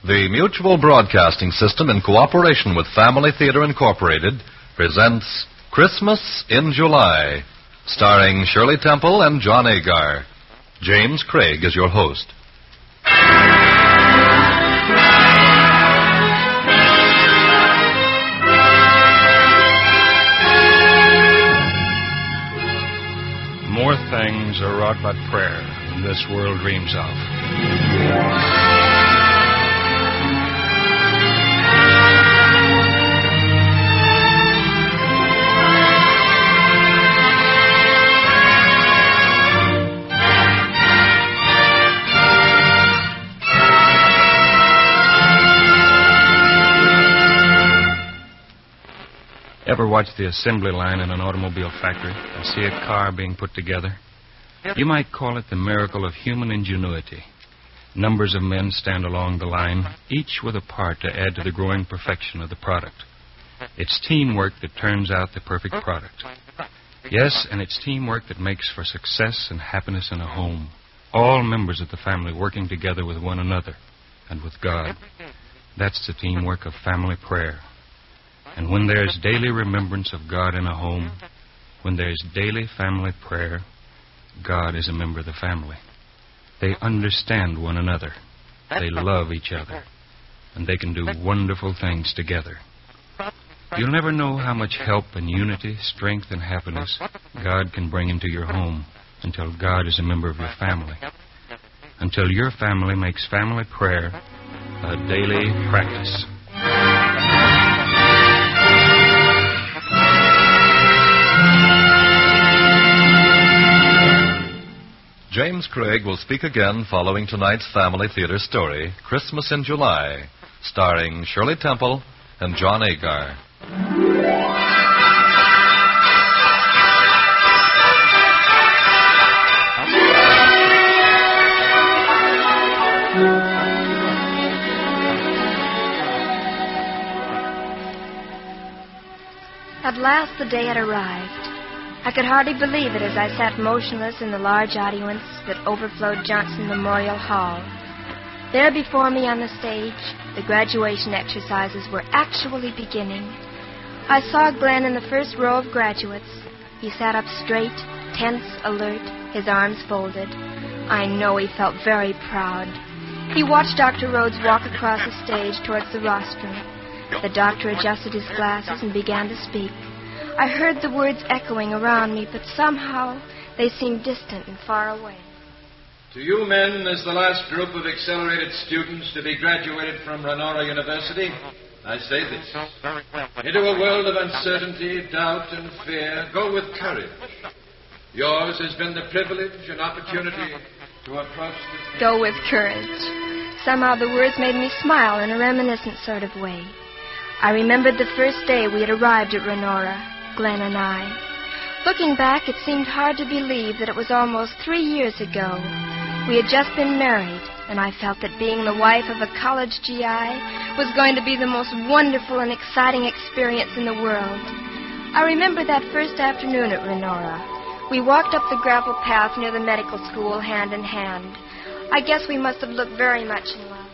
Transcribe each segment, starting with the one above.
The Mutual Broadcasting System, in cooperation with Family Theater Incorporated, presents Christmas in July, starring Shirley Temple and John Agar. James Craig is your host. More things are wrought by prayer than this world dreams of. Ever watch the assembly line in an automobile factory and see a car being put together? You might call it the miracle of human ingenuity. Numbers of men stand along the line, each with a part to add to the growing perfection of the product. It's teamwork that turns out the perfect product. Yes, and it's teamwork that makes for success and happiness in a home. All members of the family working together with one another and with God. That's the teamwork of family prayer. And when there's daily remembrance of God in a home, when there's daily family prayer, God is a member of the family. They understand one another. They love each other. And they can do wonderful things together. You'll never know how much help and unity, strength and happiness God can bring into your home until God is a member of your family. Until your family makes family prayer a daily practice. James Craig will speak again following tonight's Family Theater story, Christmas in July, starring Shirley Temple and John Agar. At last the day had arrived. I could hardly believe it as I sat motionless in the large audience that overflowed Johnson Memorial Hall. There before me on the stage, the graduation exercises were actually beginning. I saw Glenn in the first row of graduates. He sat up straight, tense, alert, his arms folded. I know he felt very proud. He watched Dr. Rhodes walk across the stage towards the rostrum. The doctor adjusted his glasses and began to speak. I heard the words echoing around me, but somehow they seemed distant and far away. To you men, as the last group of accelerated students to be graduated from Renora University, I say this. Into a world of uncertainty, doubt, and fear, go with courage. Yours has been the privilege and opportunity to approach the... Go with courage. Somehow the words made me smile in a reminiscent sort of way. I remembered the first day we had arrived at Renora, Glenn and I. Looking back, it seemed hard to believe that it was almost 3 years ago. We had just been married, and I felt that being the wife of a college GI was going to be the most wonderful and exciting experience in the world. I remember that first afternoon at Renora. We walked up the gravel path near the medical school hand in hand. I guess we must have looked very much in love.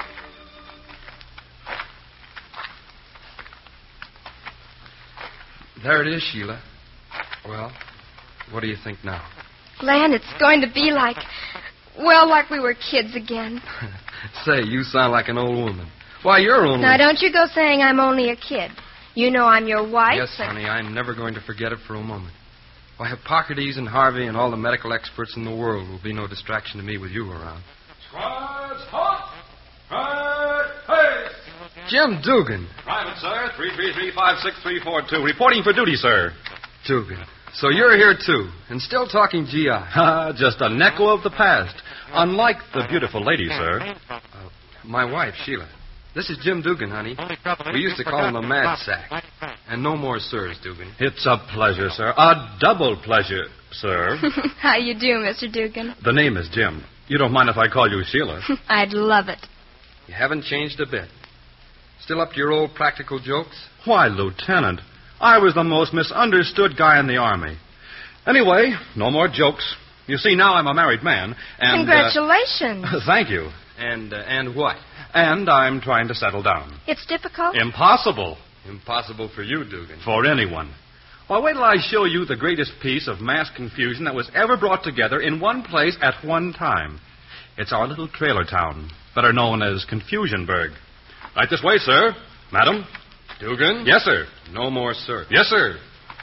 There it is, Sheila. Well, what do you think now? Glenn, it's going to be like we were kids again. Say, you sound like an old woman. Why, you're only... Now, don't you go saying I'm only a kid. You know I'm your wife. Yes, honey, I'm never going to forget it for a moment. Why, Hippocrates and Harvey and all the medical experts in the world will be no distraction to me with you around. Squads, hot! Right, hey! Jim Dugan. Private, sir, 333-56342. Reporting for duty, sir. Dugan. So you're here, too, and still talking GI. Just an echo of the past. Unlike the beautiful lady, sir. My wife, Sheila. This is Jim Dugan, honey. We used to call him the Mad Sack. And no more sirs, Dugan. It's a pleasure, sir. A double pleasure, sir. How you do, Mr. Dugan? The name is Jim. You don't mind if I call you Sheila? I'd love it. You haven't changed a bit. Still up to your old practical jokes? Why, Lieutenant, I was the most misunderstood guy in the Army. Anyway, no more jokes. You see, now I'm a married man, and... Congratulations. Thank you. And what? And I'm trying to settle down. It's difficult? Impossible Impossible for you, Dugan. for anyone. Why, wait till I show you the greatest piece of mass confusion that was ever brought together in one place at one time. It's our little trailer town, better known as Confusionburg. Right this way, sir. Madam? Dugan? Yes, sir. No more, sir. Yes, sir.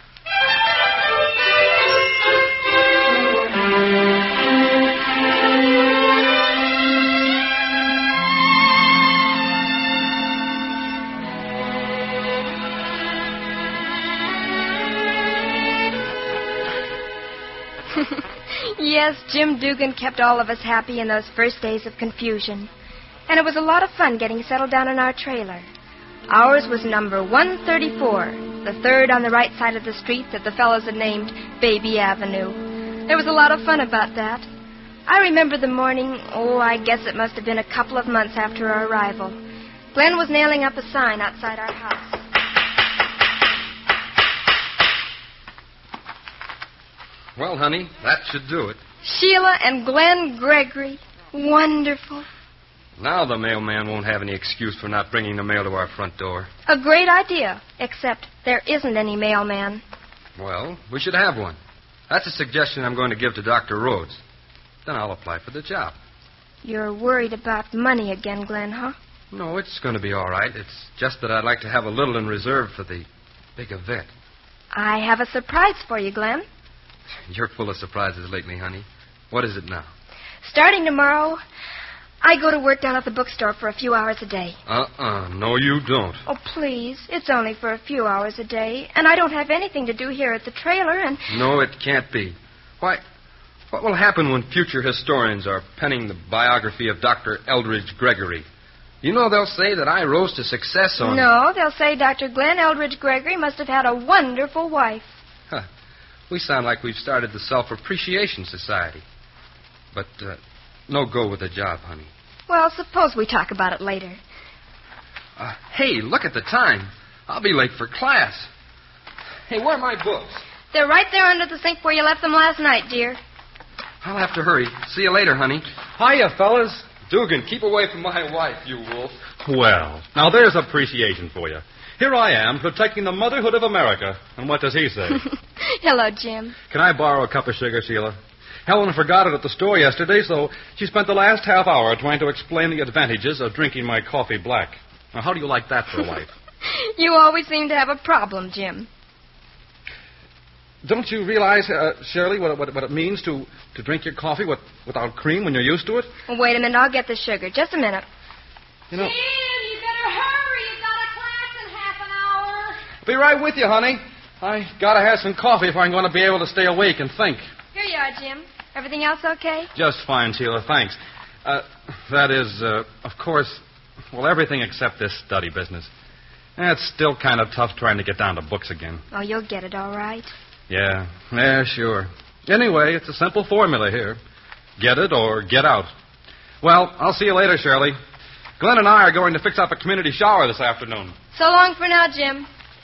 Yes, Jim Dugan kept all of us happy in those first days of confusion. And it was a lot of fun getting settled down in our trailer. Ours was number 134, the third on the right side of the street that the fellows had named Baby Avenue. There was a lot of fun about that. I remember the morning, I guess it must have been a couple of months after our arrival. Glenn was nailing up a sign outside our house. Well, honey, that should do it. Sheila and Glenn Gregory. Wonderful. Now the mailman won't have any excuse for not bringing the mail to our front door. A great idea, except there isn't any mailman. Well, we should have one. That's a suggestion I'm going to give to Dr. Rhodes. Then I'll apply for the job. You're worried about money again, Glenn, huh? No, it's going to be all right. It's just that I'd like to have a little in reserve for the big event. I have a surprise for you, Glenn. You're full of surprises lately, honey. What is it now? Starting tomorrow, I go to work down at the bookstore for a few hours a day. No, you don't. Oh, please. It's only for a few hours a day, and I don't have anything to do here at the trailer, and... No, it can't be. Why, what will happen when future historians are penning the biography of Dr. Eldridge Gregory? You know they'll say that I rose to success on... No, they'll say Dr. Glenn Eldridge Gregory must have had a wonderful wife. Huh. We sound like we've started the Self-Appreciation Society. But no go with the job, honey. Well, suppose we talk about it later. Hey, look at the time. I'll be late for class. Hey, where are my books? They're right there under the sink where you left them last night, dear. I'll have to hurry. See you later, honey. Hiya, fellas. Dugan, keep away from my wife, you wolf. Well, now there's appreciation for you. Here I am, protecting the motherhood of America. And what does he say? Hello, Jim. Can I borrow a cup of sugar, Sheila? Helen forgot it at the store yesterday, so she spent the last half hour trying to explain the advantages of drinking my coffee black. Now, how do you like that for a wife? You always seem to have a problem, Jim. Don't you realize, Shirley, what it means to drink your coffee without cream when you're used to it? Well, wait a minute. I'll get the sugar. Just a minute. You know, Jim, you better hurry. You've got a class in half an hour. be right with you, honey. I gotta have some coffee if I'm going to be able to stay awake and think. Here you are, Jim. Everything else okay? Just fine, Sheila, thanks. That is, of course, well, everything except this study business. It's still kind of tough trying to get down to books again. Oh, you'll get it all right. Yeah, sure. Anyway, it's a simple formula here. Get it or get out. Well, I'll see you later, Shirley. Glenn and I are going to fix up a community shower this afternoon. So long for now, Jim.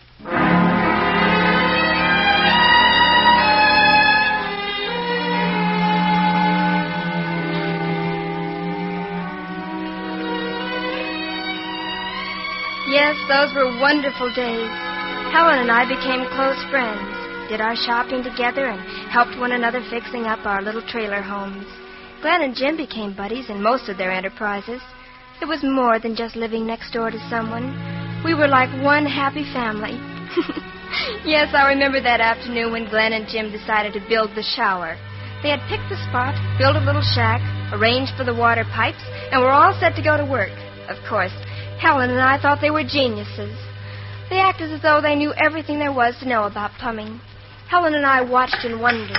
Yes, those were wonderful days. Helen and I became close friends, did our shopping together, and helped one another fixing up our little trailer homes. Glenn and Jim became buddies in most of their enterprises. It was more than just living next door to someone. We were like one happy family. Yes, I remember that afternoon when Glenn and Jim decided to build the shower. They had picked the spot, built a little shack, arranged for the water pipes, and were all set to go to work. Of course, Helen and I thought they were geniuses. They acted as though they knew everything there was to know about plumbing. Helen and I watched in wonder.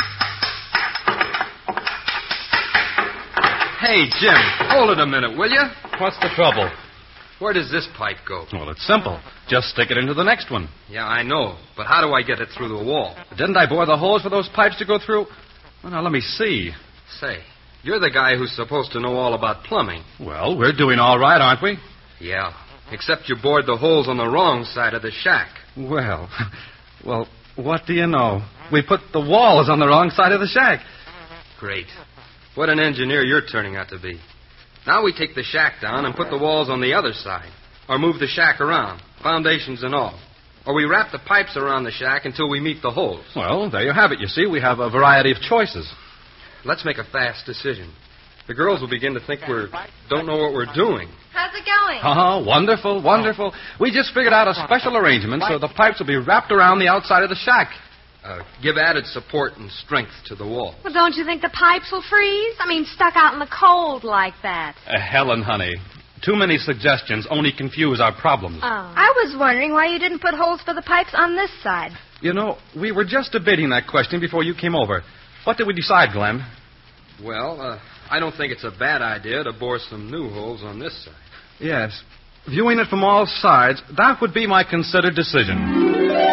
Hey, Jim, hold it a minute, will you? What's the trouble? Where does this pipe go? Well, it's simple. Just stick it into the next one. Yeah, I know. But how do I get it through the wall? Didn't I bore the holes for those pipes to go through? Well, now, let me see. Say, you're the guy who's supposed to know all about plumbing. Well, we're doing all right, aren't we? Yeah, except you bored the holes on the wrong side of the shack. Well, what do you know? We put the walls on the wrong side of the shack. Great. What an engineer you're turning out to be. Now we take the shack down and put the walls on the other side. Or move the shack around, foundations and all. Or we wrap the pipes around the shack until we meet the holes. Well, there you have it. You see, we have a variety of choices. Let's make a fast decision. The girls will begin to think we don't know what we're doing. How's it going? Oh, wonderful, wonderful. We just figured out a special arrangement so the pipes will be wrapped around the outside of the shack. Give added support and strength to the wall. Well, don't you think the pipes will freeze? I mean, stuck out in the cold like that. Helen, honey, too many suggestions only confuse our problems. Oh. I was wondering why you didn't put holes for the pipes on this side. You know, we were just debating that question before you came over. What did we decide, Glenn? Well, I don't think it's a bad idea to bore some new holes on this side. Yes. Viewing it from all sides, that would be my considered decision.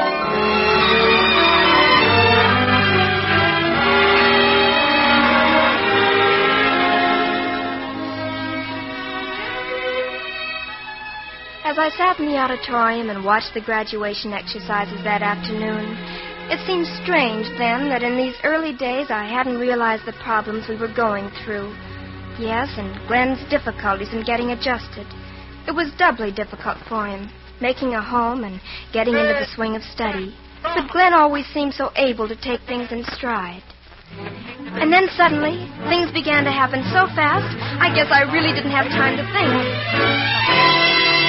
As I sat in the auditorium and watched the graduation exercises that afternoon, it seemed strange then that in these early days I hadn't realized the problems we were going through. Yes, and Glenn's difficulties in getting adjusted. It was doubly difficult for him, making a home and getting into the swing of study. But Glenn always seemed so able to take things in stride. And then suddenly, things began to happen so fast, I guess I really didn't have time to think.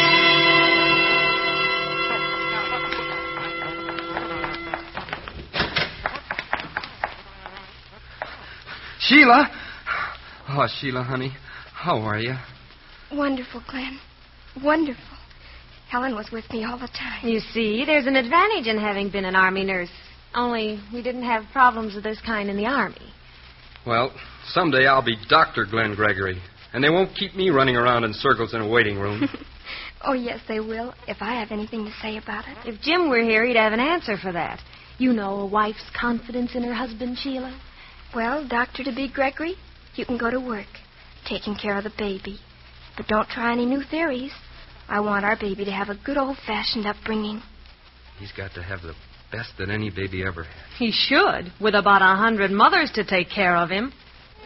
Sheila! Oh, Sheila, honey, how are you? Wonderful, Glenn. Wonderful. Helen was with me all the time. You see, there's an advantage in having been an Army nurse. Only we didn't have problems of this kind in the Army. Well, someday I'll be Dr. Glenn Gregory, and they won't keep me running around in circles in a waiting room. Oh, yes, they will, if I have anything to say about it. If Jim were here, he'd have an answer for that. You know a wife's confidence in her husband, Sheila. Well, Dr. Gregory, you can go to work, taking care of the baby. But don't try any new theories. I want our baby to have a good old-fashioned upbringing. He's got to have the best that any baby ever had. He should, with about 100 mothers to take care of him.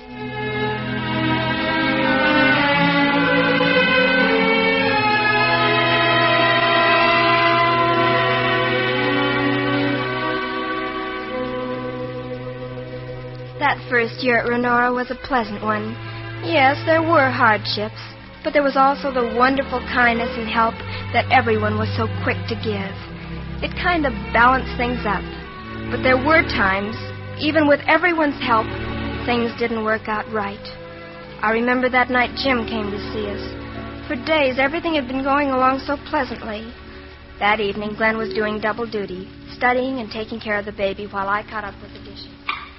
That first year at Renora was a pleasant one. Yes, there were hardships, but there was also the wonderful kindness and help that everyone was so quick to give. It kind of balanced things up. But there were times, even with everyone's help, things didn't work out right. I remember that night Jim came to see us. For days, everything had been going along so pleasantly. That evening, Glenn was doing double duty, studying and taking care of the baby while I caught up with the dishes.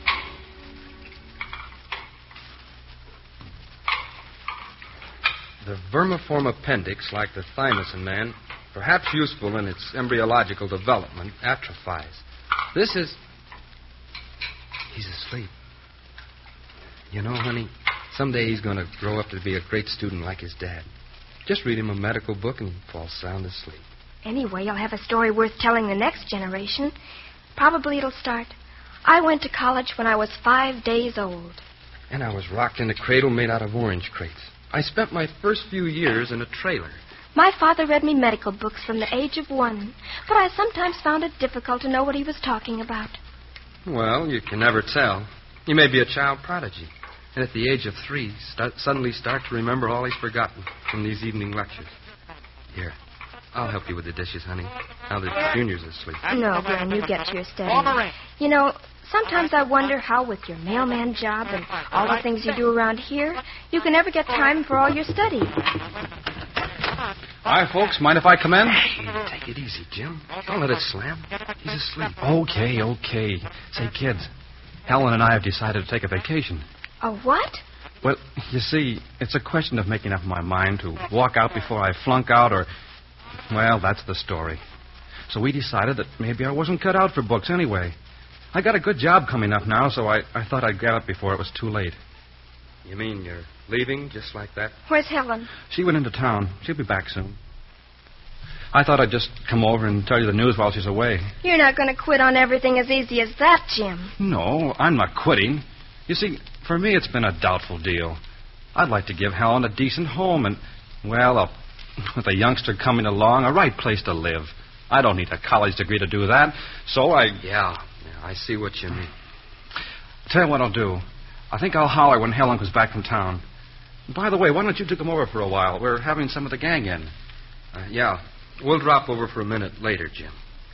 The vermiform appendix, like the thymus in man, perhaps useful in its embryological development, atrophies. This is... He's asleep. You know, honey, someday he's going to grow up to be a great student like his dad. Just read him a medical book and he'll fall sound asleep. Anyway, you'll have a story worth telling the next generation. Probably it'll start. I went to college when I was 5 days old. And I was rocked in a cradle made out of orange crates. I spent my first few years in a trailer. My father read me medical books from the age of 1, but I sometimes found it difficult to know what he was talking about. Well, you can never tell. You may be a child prodigy, and at the age of 3, suddenly start to remember all he's forgotten from these evening lectures. Here, I'll help you with the dishes, honey, now that Junior's asleep. No, Glenn, you get to your study. You know, sometimes I wonder how, with your mailman job and all the things you do around here, you can ever get time for all your study. Hi, folks. Mind if I come in? Hey, take it easy, Jim. Don't let it slam. He's asleep. Okay. Say, kids, Helen and I have decided to take a vacation. A what? Well, you see, it's a question of making up my mind to walk out before I flunk out or... Well, that's the story. So we decided that maybe I wasn't cut out for books anyway. I got a good job coming up now, so I thought I'd get up before it was too late. You mean you're leaving just like that? Where's Helen? She went into town. She'll be back soon. I thought I'd just come over and tell you the news while she's away. You're not going to quit on everything as easy as that, Jim. No, I'm not quitting. You see, for me it's been a doubtful deal. I'd like to give Helen a decent home and, well, with a youngster coming along, a right place to live. I don't need a college degree to do that, so I... Yeah, I see what you mean. Tell you what I'll do. I think I'll holler when Helen comes back from town. By the way, why don't you two come over for a while? We're having some of the gang in. Yeah, we'll drop over for a minute later, Jim.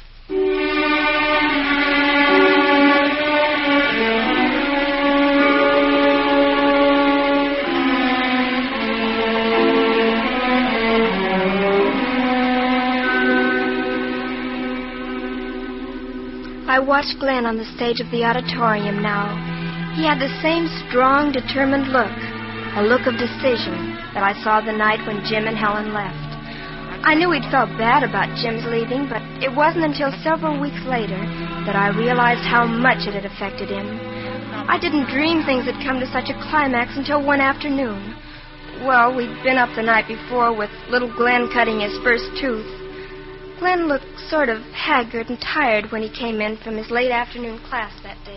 I watched Glenn on the stage of the auditorium now. He had the same strong, determined look, a look of decision, that I saw the night when Jim and Helen left. I knew he'd felt bad about Jim's leaving, but it wasn't until several weeks later that I realized how much it had affected him. I didn't dream things had come to such a climax until one afternoon. Well, we'd been up the night before with little Glenn cutting his first tooth. Glenn looked sort of haggard and tired when he came in from his late afternoon class that day.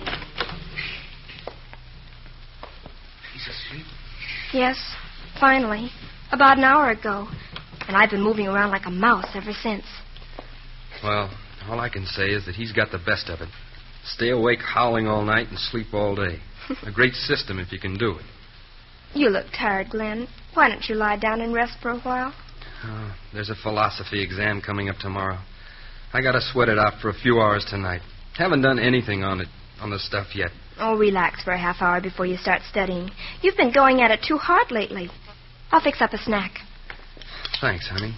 He's asleep? Yes, finally. About an hour ago. And I've been moving around like a mouse ever since. Well, all I can say is that he's got the best of it. Stay awake howling all night and sleep all day. A great system if you can do it. You look tired, Glenn. Why don't you lie down and rest for a while? There's a philosophy exam coming up tomorrow. I got to sweat it out for a few hours tonight. Haven't done anything on the stuff yet. Oh, relax for a half hour before you start studying. You've been going at it too hard lately. I'll fix up a snack. Thanks, honey.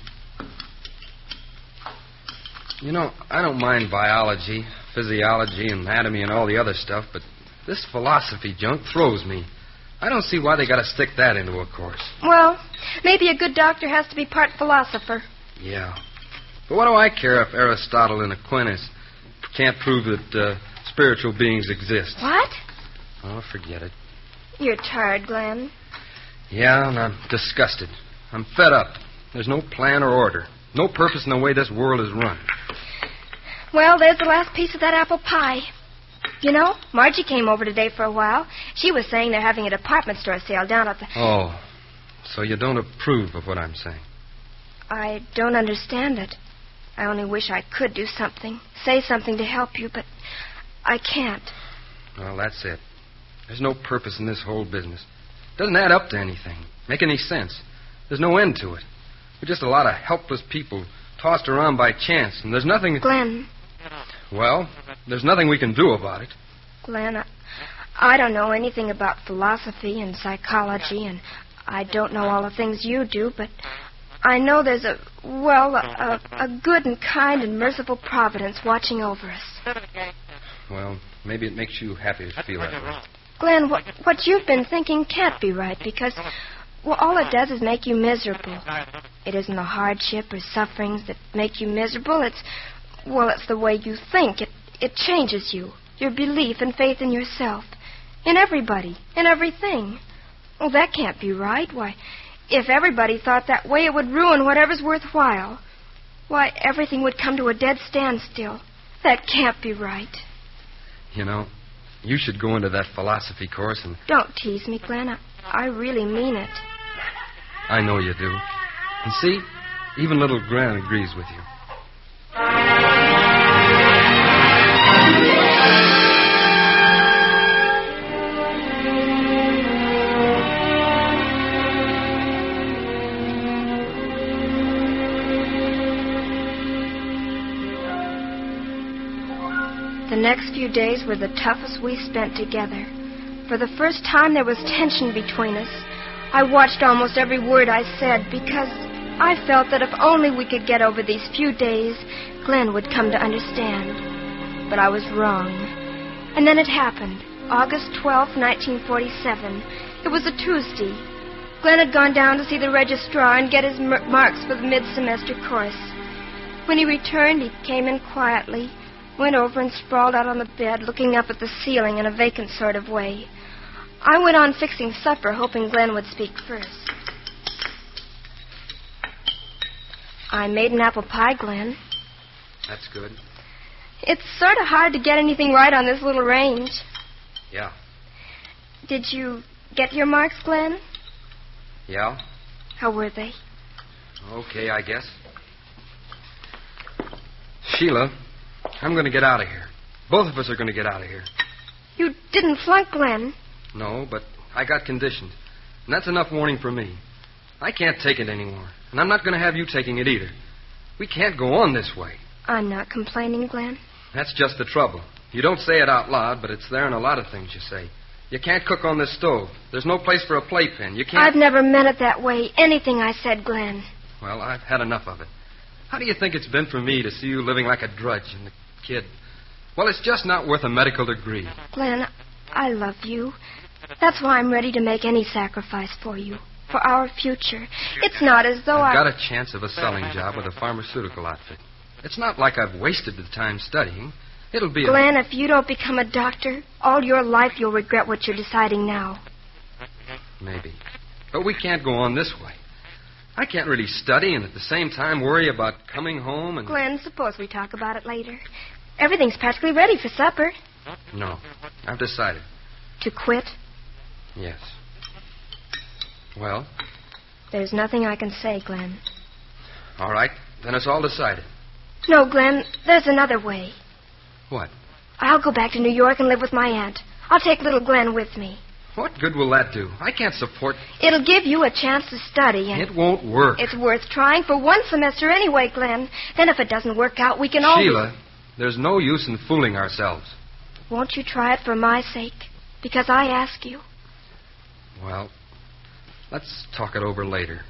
You know, I don't mind biology, physiology, anatomy, and all the other stuff, but this philosophy junk throws me. I don't see why they got to stick that into a course. Well, maybe a good doctor has to be part philosopher. Yeah. But what do I care if Aristotle and Aquinas can't prove that spiritual beings exist? What? Oh, forget it. You're tired, Glenn. Yeah, and I'm disgusted. I'm fed up. There's no plan or order. No purpose in the way this world is run. Well, there's the last piece of that apple pie. You know, Margie came over today for a while. She was saying they're having a department store sale down at the... Oh, so you don't approve of what I'm saying? I don't understand it. I only wish I could do something, say something to help you, but I can't. Well, that's it. There's no purpose in this whole business. It doesn't add up to anything, make any sense. There's no end to it. We're just a lot of helpless people tossed around by chance, and there's nothing... Glenn. Well, there's nothing we can do about it. Glenn, I don't know anything about philosophy and psychology, and I don't know all the things you do, but I know there's a good and kind and merciful providence watching over us. Well, maybe it makes you happy to feel that way. Glenn, what you've been thinking can't be right, because, well, all it does is make you miserable. It isn't the hardship or sufferings that make you miserable. It's the way you think. It changes you, your belief and faith in yourself, in everybody, in everything. Well, that can't be right. Why, if everybody thought that way, it would ruin whatever's worthwhile. Why, everything would come to a dead standstill. That can't be right. You know, you should go into that philosophy course and... Don't tease me, Glenn. I really mean it. I know you do. And see, even little Gran agrees with you. The next few days were the toughest we spent together. For the first time, there was tension between us. I watched almost every word I said because I felt that if only we could get over these few days, Glenn would come to understand. But I was wrong. And then it happened. August 12th, 1947. It was a Tuesday. Glenn had gone down to see the registrar and get his marks for the mid-semester course. When he returned, he came in quietly, went over and sprawled out on the bed, looking up at the ceiling in a vacant sort of way. I went on fixing supper, hoping Glenn would speak first. I made an apple pie, Glenn. That's good. It's sort of hard to get anything right on this little range. Yeah. Did you get your marks, Glenn? Yeah? How were they? Okay, I guess. Sheila, I'm going to get out of here. Both of us are going to get out of here. You didn't flunk Glenn. No, but I got conditioned. And that's enough warning for me. I can't take it anymore. And I'm not going to have you taking it either. We can't go on this way. I'm not complaining, Glenn. That's just the trouble. You don't say it out loud, but it's there in a lot of things you say. You can't cook on this stove. There's no place for a playpen. You can't... I've never meant it that way. Anything I said, Glenn. Well, I've had enough of it. How do you think it's been for me to see you living like a drudge and the kid? Well, it's just not worth a medical degree. Glenn, I love you. That's why I'm ready to make any sacrifice for you. For our future. It's not as though I've got a chance of a selling job with a pharmaceutical outfit. It's not like I've wasted the time studying. It'll be Glenn, if you don't become a doctor, all your life you'll regret what you're deciding now. Maybe. But we can't go on this way. I can't really study and at the same time worry about coming home and... Glenn, suppose we talk about it later. Everything's practically ready for supper. No. I've decided. To quit? Yes. Well? There's nothing I can say, Glenn. All right. Then it's all decided. No, Glenn, there's another way. What? I'll go back to New York and live with my aunt. I'll take little Glenn with me. What good will that do? I can't support... It'll give you a chance to study. And it won't work. It's worth trying for one semester anyway, Glenn. Then if it doesn't work out, we can always... Sheila, there's no use in fooling ourselves. Won't you try it for my sake? Because I ask you. Well, let's talk it over later.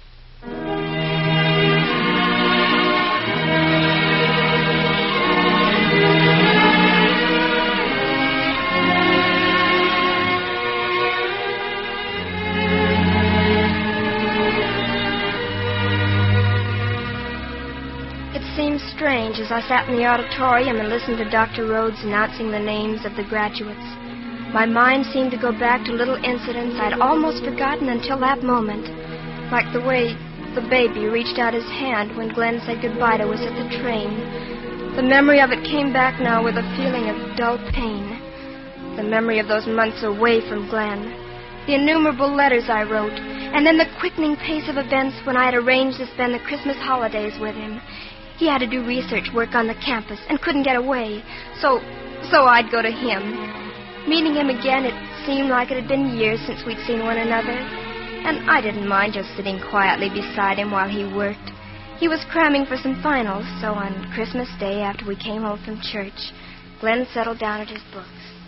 Strange as I sat in the auditorium and listened to Dr. Rhodes announcing the names of the graduates. My mind seemed to go back to little incidents I'd almost forgotten until that moment, like the way the baby reached out his hand when Glenn said goodbye to us at the train. The memory of it came back now with a feeling of dull pain. The memory of those months away from Glenn. The innumerable letters I wrote, and then the quickening pace of events when I had arranged to spend the Christmas holidays with him. He had to do research work on the campus and couldn't get away, so I'd go to him. Meeting him again, it seemed like it had been years since we'd seen one another, and I didn't mind just sitting quietly beside him while he worked. He was cramming for some finals, so on Christmas Day, after we came home from church, Glenn settled down at his books.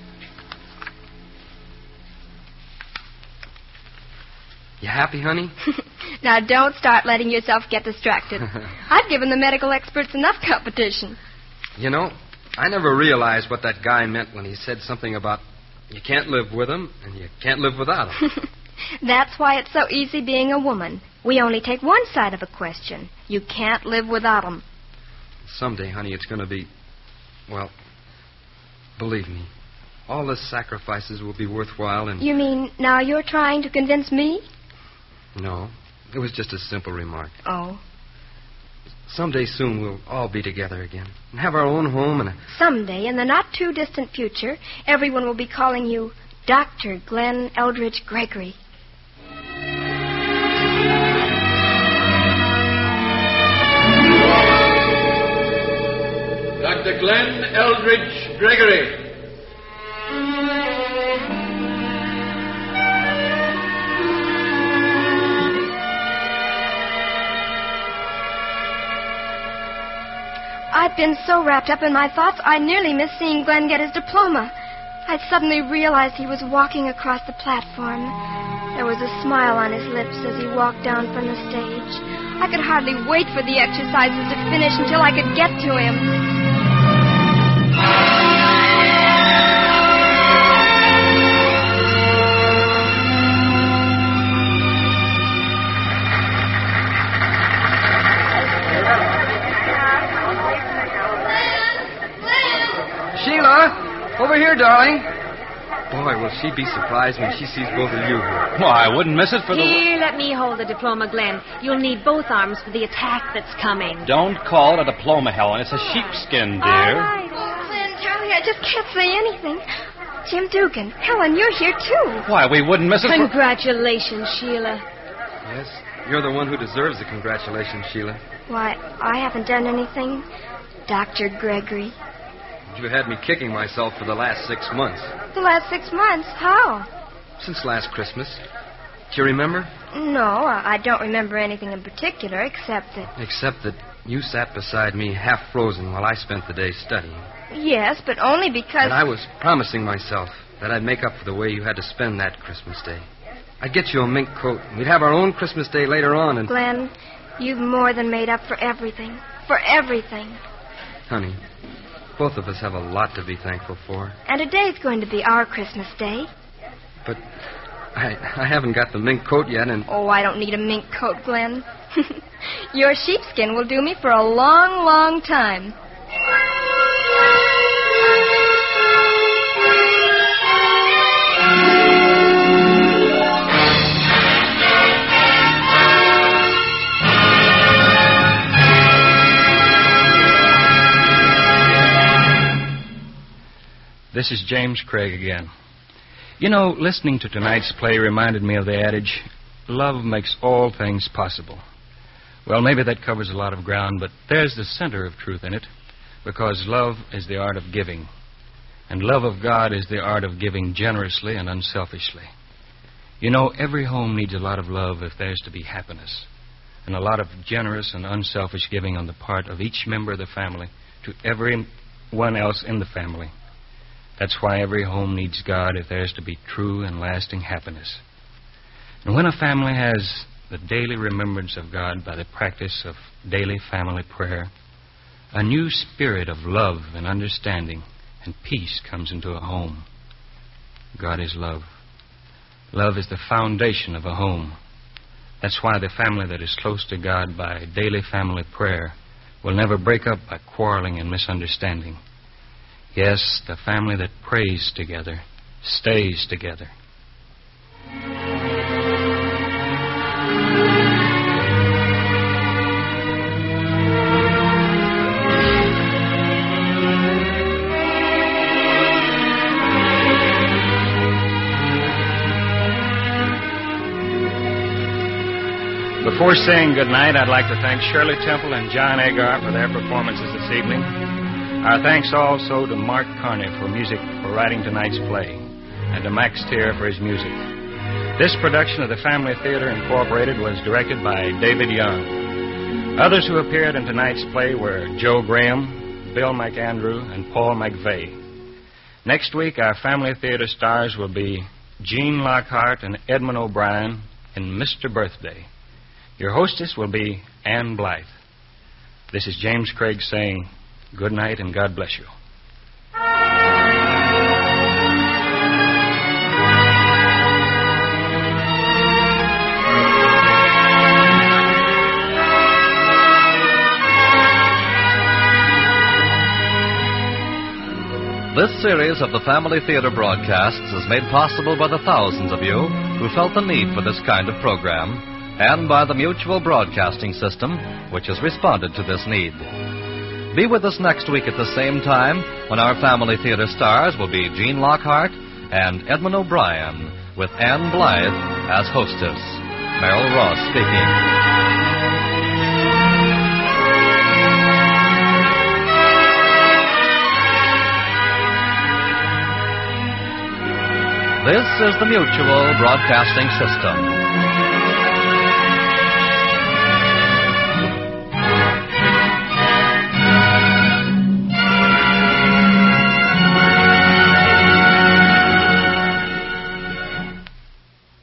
You happy, honey? Now, don't start letting yourself get distracted. I've given the medical experts enough competition. You know, I never realized what that guy meant when he said something about you can't live with him and you can't live without him. That's why it's so easy being a woman. We only take one side of a question. You can't live without him. Someday, honey, it's going to be, well, believe me, all the sacrifices will be worthwhile and... You mean now you're trying to convince me? No, it was just a simple remark. Oh. Someday soon we'll all be together again and have our own home and... Someday, in the not-too-distant future, everyone will be calling you Dr. Glenn Eldridge Gregory. Dr. Glenn Eldridge Gregory. I'd been so wrapped up in my thoughts, I nearly missed seeing Glenn get his diploma. I suddenly realized he was walking across the platform. There was a smile on his lips as he walked down from the stage. I could hardly wait for the exercises to finish until I could get to him. Sheila, over here, darling. Boy, will she be surprised when she sees both of you here. Well, I wouldn't miss it for the... Here, let me hold the diploma, Glenn. You'll need both arms for the attack that's coming. Don't call it a diploma, Helen. It's a sheepskin, dear. All right. Glenn, Charlie, I just can't say anything. Jim Dugan, Helen, you're here, too. Why, we wouldn't miss it for... Congratulations, Sheila. Yes, you're the one who deserves the congratulations, Sheila. Why, I haven't done anything, Dr. Gregory. You had me kicking myself for the last 6 months. The last 6 months? How? Since last Christmas. Do you remember? No, I don't remember anything in particular, except that... Except that you sat beside me half frozen while I spent the day studying. Yes, but only because... And I was promising myself that I'd make up for the way you had to spend that Christmas day. I'd get you a mink coat. We'd have our own Christmas day later on, and... Glenn, you've more than made up for everything. For everything. Honey, both of us have a lot to be thankful for. And today's going to be our Christmas day. But I haven't got the mink coat yet, and... Oh, I don't need a mink coat, Glenn. Your sheepskin will do me for a long, long time. This is James Craig again. You know, listening to tonight's play reminded me of the adage, love makes all things possible. Well, maybe that covers a lot of ground, but there's the center of truth in it, because love is the art of giving, and love of God is the art of giving generously and unselfishly. You know, every home needs a lot of love if there's to be happiness, and a lot of generous and unselfish giving on the part of each member of the family to everyone else in the family. That's why every home needs God if there's to be true and lasting happiness. And when a family has the daily remembrance of God by the practice of daily family prayer, a new spirit of love and understanding and peace comes into a home. God is love. Love is the foundation of a home. That's why the family that is close to God by daily family prayer will never break up by quarreling and misunderstanding. Yes, the family that prays together stays together. Before saying goodnight, I'd like to thank Shirley Temple and John Agar for their performances this evening. Our thanks also to Mark Carney for writing tonight's play, and to Max Tier for his music. This production of the Family Theater Incorporated was directed by David Young. Others who appeared in tonight's play were Joe Graham, Bill McAndrew, and Paul McVeigh. Next week, our Family Theater stars will be Gene Lockhart and Edmund O'Brien in Mr. Birthday. Your hostess will be Ann Blythe. This is James Craig saying good night and God bless you. This series of the Family Theater broadcasts is made possible by the thousands of you who felt the need for this kind of program, and by the Mutual Broadcasting System, which has responded to this need. Be with us next week at the same time when our Family Theater stars will be Gene Lockhart and Edmund O'Brien, with Ann Blythe as hostess. Merrill Ross speaking. This is the Mutual Broadcasting System.